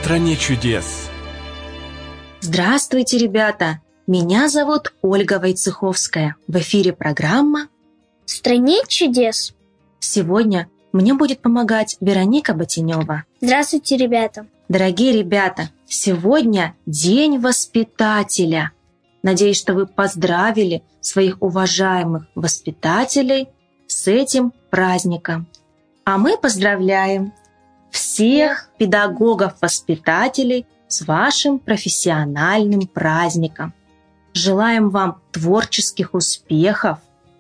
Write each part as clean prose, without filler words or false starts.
стране чудес. Здравствуйте, ребята! Меня зовут Ольга Войцеховская. В эфире программа «В стране чудес». Сегодня мне будет помогать Вероника Ботинева. Здравствуйте, ребята! Дорогие ребята, сегодня День воспитателя. Надеюсь, что вы поздравили своих уважаемых воспитателей с этим праздником. А мы поздравляем всех педагогов-воспитателей с вашим профессиональным праздником. Желаем вам творческих успехов,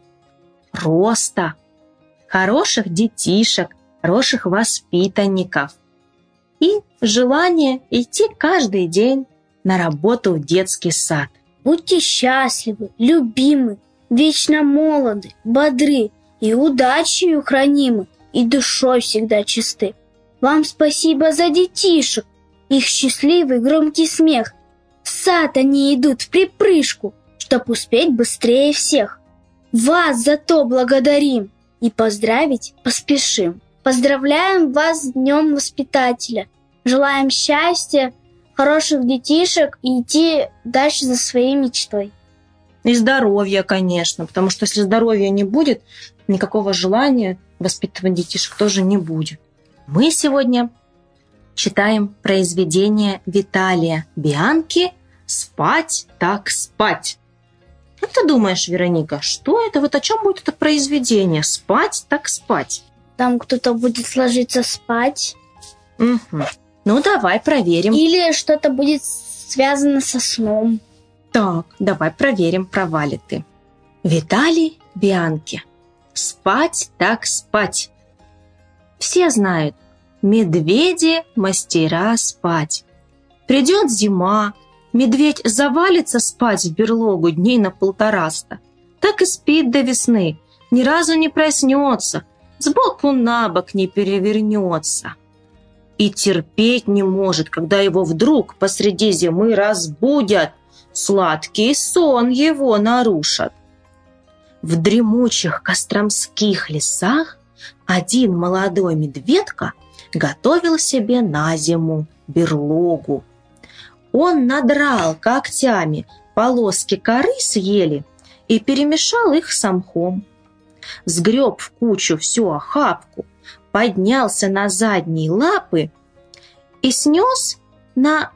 роста, хороших детишек, хороших воспитанников и желания идти каждый день на работу в детский сад. Будьте счастливы, любимы, вечно молоды, бодры и удачей хранимы, и душой всегда чисты. Вам спасибо за детишек, их счастливый громкий смех. В сад они идут в припрыжку, чтоб успеть быстрее всех. Вас за то благодарим и поздравить поспешим. Поздравляем вас с Днем Воспитателя. Желаем счастья, хороших детишек и идти дальше за своей мечтой. И здоровья, конечно, потому что если здоровья не будет, никакого желания воспитывать детишек тоже не будет. Мы сегодня читаем произведение Виталия Бианки «Спать так спать». Как ты думаешь, Вероника, что это? Вот о чем будет это произведение «Спать так спать»? Там кто-то будет ложиться спать. Угу. Ну, давай проверим. Или что-то будет связано со сном. Так, давай проверим, права ли ты. Виталий Бианки «Спать так спать». Все знают, медведи мастера спать. Придет зима, медведь завалится спать в берлогу дней на 1,5. Так и спит до весны, ни разу не проснется, сбоку на бок не перевернется. И терпеть не может, когда его вдруг посреди зимы разбудят, сладкий сон его нарушат. В дремучих костромских лесах один молодой медведка готовил себе на зиму берлогу. Он надрал когтями полоски коры с ели и перемешал их с мхом. Сгреб в кучу всю охапку, поднялся на задние лапы и снес на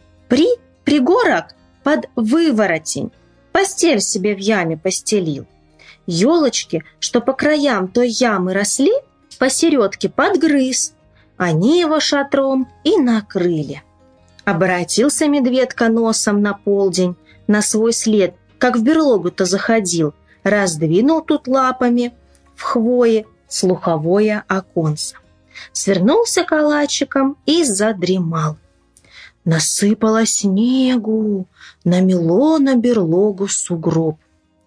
пригорок под выворотень. Постель себе в яме постелил. Елочки, что по краям той ямы росли, посередке подгрыз. Они его шатром и накрыли. Оборотился медведка носом на полдень, на свой след, как в берлогу-то заходил, раздвинул тут лапами в хвое слуховое оконце. Свернулся калачиком и задремал. Насыпало снегу, намело на берлогу сугроб.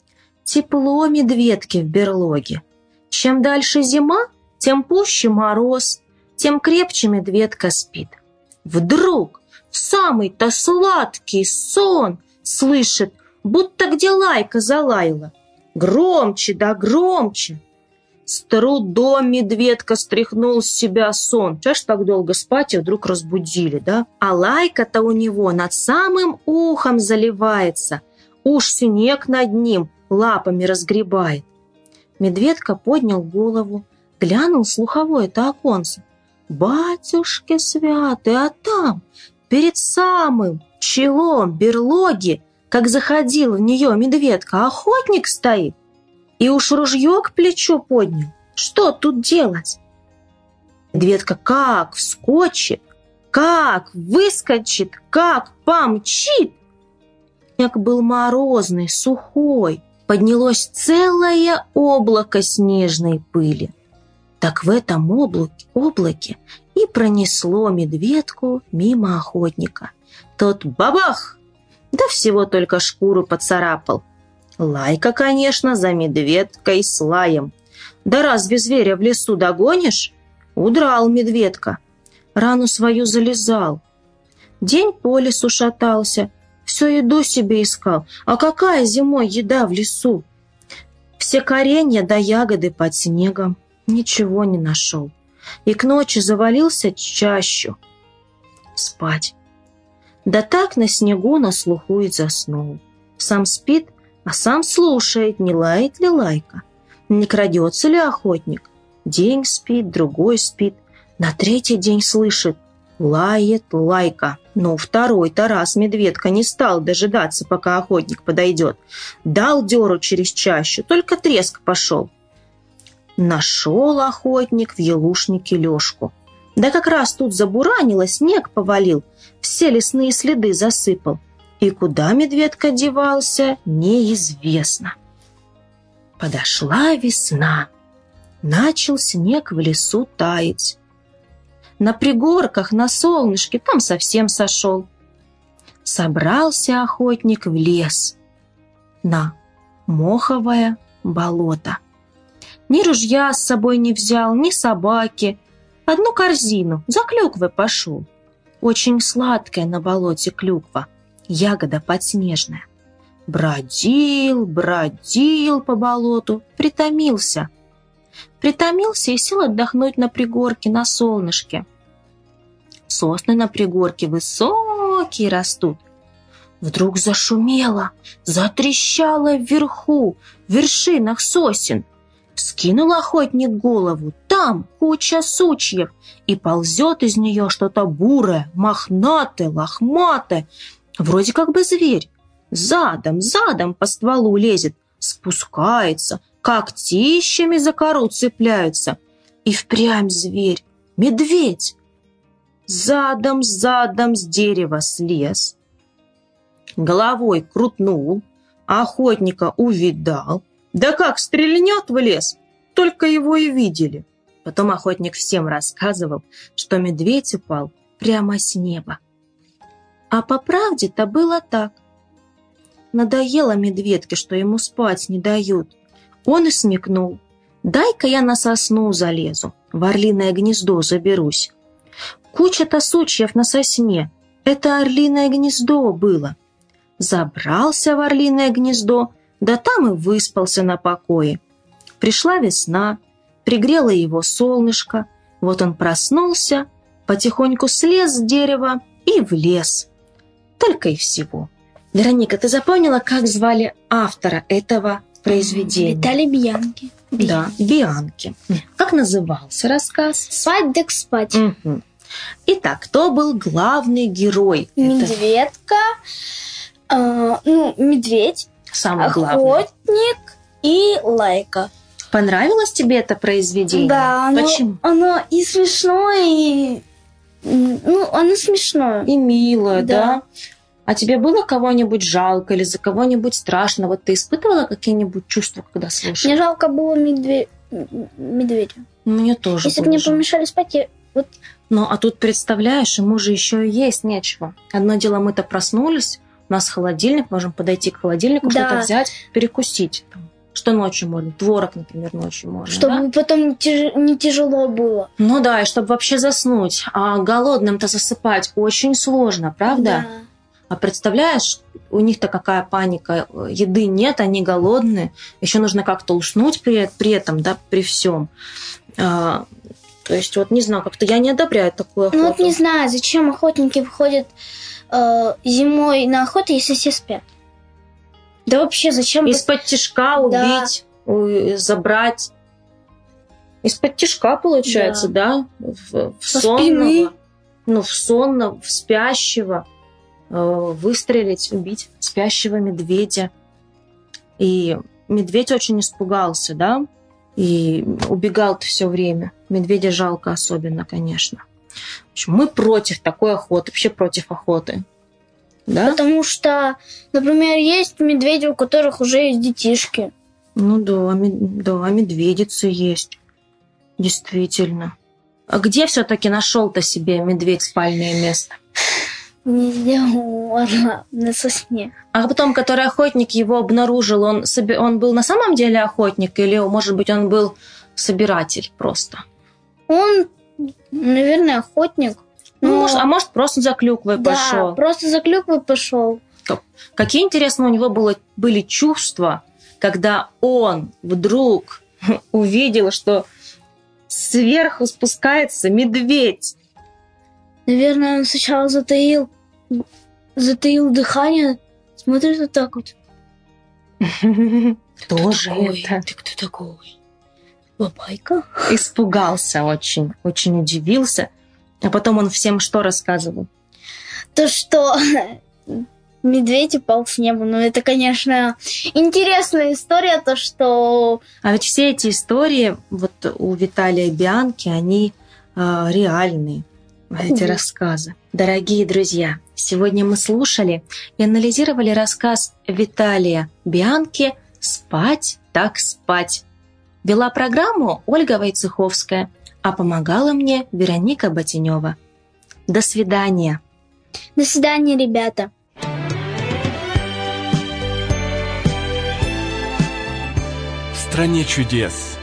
Тепло медведке в берлоге. Чем дальше зима, тем пуще мороз, тем крепче медведка спит. Вдруг в самый-то сладкий сон слышит, будто где лайка залаяла. Громче да громче. С трудом медведка стряхнул с себя сон. Чё ж так долго спать и вдруг разбудили, да? А лайка-то у него над самым ухом заливается. Уж снег над ним лапами разгребает. Медведка поднял голову, глянул в слуховое-то оконце. Батюшки святы, а там, перед самым челом берлоги, как заходил в нее медведка, охотник стоит. И уж ружье к плечу поднял. Что тут делать? Медведка как вскочит, как выскочит, как помчит. Снег был морозный, сухой. Поднялось целое облако снежной пыли. Так в этом облаке и пронесло медведку мимо охотника. Тот бабах! Да всего только шкуру поцарапал. Лайка, конечно, за медведкой с лаем. Да разве зверя в лесу догонишь? Удрал медведка. Рану свою залезал. День по лесу шатался, все еду себе искал. А какая зимой еда в лесу? Все коренья да ягоды под снегом. Ничего не нашел. И к ночи завалился в чащу. спать. Да так на снегу на слуху и заснул. Сам спит, а сам слушает, не лает ли лайка, не крадется ли охотник. День спит, другой спит, на третий день слышит: лает лайка. Но второй-то раз медведка не стал дожидаться, пока охотник подойдет. Дал дёру через чащу, только треск пошел. Нашел охотник в елушнике Лёшку. Да как раз тут забуранило, снег повалил, все лесные следы засыпал. И куда медведка девался, неизвестно. Подошла весна. Начал снег в лесу таять. На пригорках, на солнышке там совсем сошел. Собрался охотник в лес на моховое болото. Ни ружья с собой не взял, ни собаки. Одну корзину, за клюквой пошел. Очень сладкая на болоте клюква, ягода подснежная. Бродил, бродил по болоту, притомился. Притомился и сел отдохнуть на пригорке, на солнышке. Сосны на пригорке высокие растут. Вдруг зашумело, затрещало вверху, в вершинах сосен. Вскинул охотник голову, там куча сучьев, и ползет из нее что-то бурое, мохнатое, лохматое, вроде как бы зверь. Задом по стволу лезет, спускается, когтищами за кору цепляются. И впрямь зверь, медведь. Задом с дерева слез, головой крутнул, охотника увидал. Да как стрельнет в лес, только его и видели. Потом охотник всем рассказывал, что медведь упал прямо с неба. А по правде-то было так. Надоело медведке, что ему спать не дают. Он и смекнул: дай-ка я на сосну залезу, в орлиное гнездо заберусь. Куча-то сучьев на сосне, это орлиное гнездо было. Забрался в орлиное гнездо, да там и выспался на покое. Пришла весна, пригрело его солнышко, вот он проснулся, потихоньку слез с дерева и в лес. Только и всего. Вероника, ты запомнила, как звали автора этого произведения? Виталий Бианки. Да, Бианки. Как назывался рассказ? «Спать так спать». Угу. Итак, кто был главный герой? Медведка, медведь, Самый главный. охотник и лайка. Понравилось тебе это произведение? Да, Почему? Оно и смешное, и... оно смешное. И милое, Да. да? А тебе было кого-нибудь жалко или за кого-нибудь страшно? Вот ты испытывала какие-нибудь чувства, когда слушала? Мне жалко было медведя. Мне тоже Если бы было мне жалко. помешали спать, Ну, а тут, представляешь, ему же еще и есть нечего. Одно дело, мы-то проснулись, у нас холодильник, можем подойти к холодильнику, Да. что-то взять, перекусить. Что ночью можно? Творог, например, ночью можно. чтобы да? потом не тяжело было. Ну да, и чтобы вообще заснуть. А голодным-то засыпать очень сложно, правда? Да. А представляешь, у них-то какая паника. Еды нет, они голодные. Еще нужно как-то уснуть при этом, да, при всем. То есть, вот не знаю, как-то я не одобряю такую охоту. Ну вот не знаю, зачем охотники выходят зимой на охоту, если все спят. Да вообще, зачем? Из-под тишка убить, забрать. Из-под тишка, получается, да? В сонного. Ну, в сонного, в спящего. Выстрелить, убить спящего медведя. И медведь очень испугался, да? И убегал-то все время. Медведя жалко особенно, конечно. В общем, мы против такой охоты, вообще против охоты. Да? Потому что, например, есть медведи, у которых уже есть детишки. Ну да, медведицы есть. Действительно. А где все-таки нашел-то себе медведь спальное место? Не сделал орла на сосне. А потом, который охотник его обнаружил, он был на самом деле охотник или, может быть, он был собиратель просто? Он, наверное, охотник. Может, просто за клюквой пошел. Да, просто за клюквой пошел. Какие, интересно, у него были чувства, когда он вдруг увидел, что сверху спускается медведь. Наверное, он сначала затаил дыхание, смотрит вот так вот. Кто же это? Ты кто такой? Бабайка? Испугался очень, очень удивился. А потом он всем что рассказывал? То, что медведь упал с неба. Ну, это, конечно, интересная история, то, что... А ведь все эти истории вот у Виталия и Бианки, они реальные, эти рассказы. Дорогие друзья, сегодня мы слушали и анализировали рассказ Виталия Бианки «Спать так спать». Вела программу Ольга Войцеховская, а помогала мне Вероника Ботинева. До свидания. До свидания, ребята. В стране чудес